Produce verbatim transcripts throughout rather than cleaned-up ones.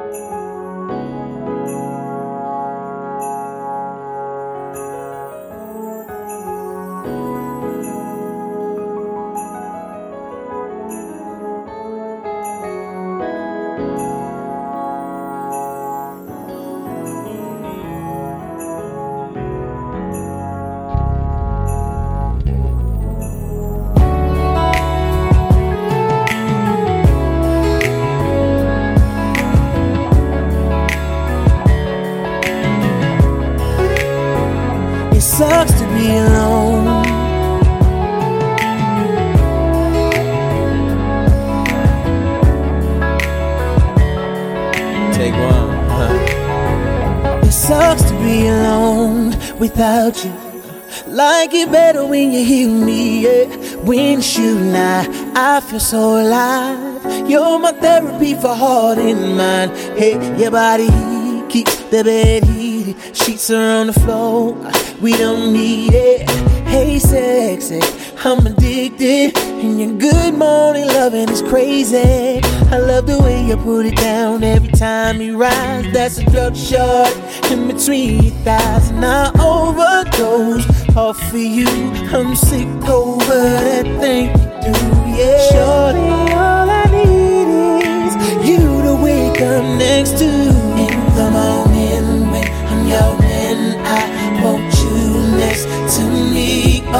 It sucks to be alone. Take one, huh? It sucks to be alone without you. Like it better when you hear me, yeah. When you shoot now, I feel so alive. You're my therapy for heart and mind. Hey, your body keeps the bed heated. Sheets are on the floor, we don't need it. Hey, sexy, I'm addicted. And your good morning loving is crazy. I love the way you put it down every time you rise. That's a drug shot in between your thighs. And I overdose off of you. I'm sick over that thing you do, yeah. Shorty, all I need is you to wake up next to. In the morning when I'm yawning, I want you next to me. Oh,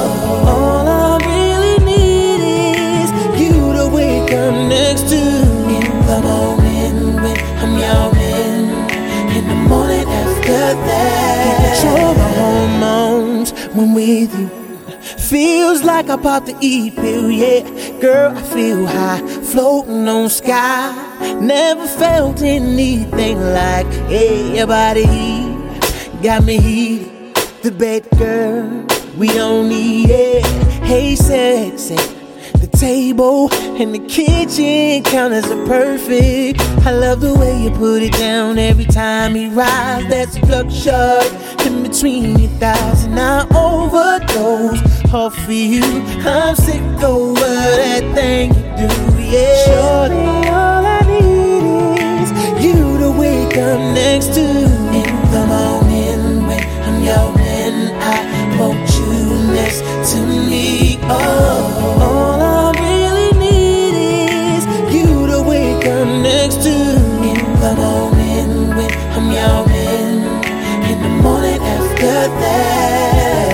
all I really need is you to wake up next to. In the morning when I'm yawning, in the morning after that. You control my hormones when with you. Feels like I popped the E-pill, yeah. Girl, I feel high, floating on sky. Never felt anything like, hey, your body got me heated. The bed, girl, we don't need it. Hey, sexy, the table and the kitchen counters are perfect. I love the way you put it down every time you rise. That's a drug shot in between your thighs. And I overdose off of you. I'm sick over that thing you do, yeah. Shorty, all I need is you to wake up next to. In the morning when I'm yawning, I want you next to me. Oh, all I really need is you to wake up next to. In the morning when I'm yawning, in the morning after that.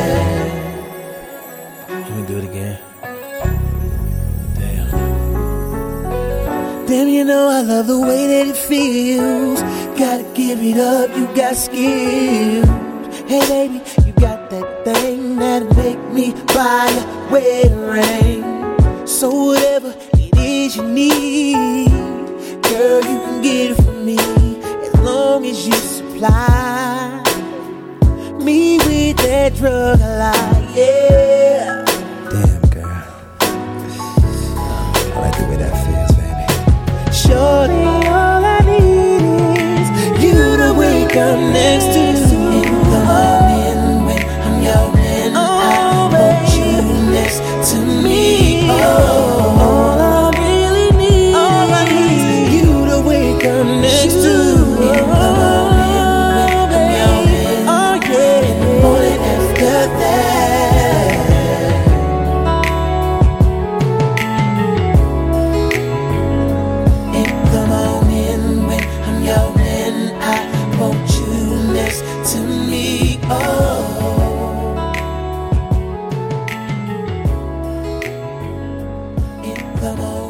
Let me do it again. Damn. Damn, you know I love the way that it feels. Gotta give it up, you got skill. Hey baby, you got that thing that'll make me buy a wedding ring. So whatever it is you need, girl, you can get it from me. As long as you supply me with that drug I like, yeah. Damn, girl. I like the way that feels, baby. Shorty, all I need is you to wake up next to. In the morning when I'm yawning, oh, I want you next to me. Oh, all I really need, all I need is you to wake up next to. In the morning when I'm yawning, oh yeah, in the morning after that. In the morning when I'm yawning, I want you next to me. Oh, in the morning.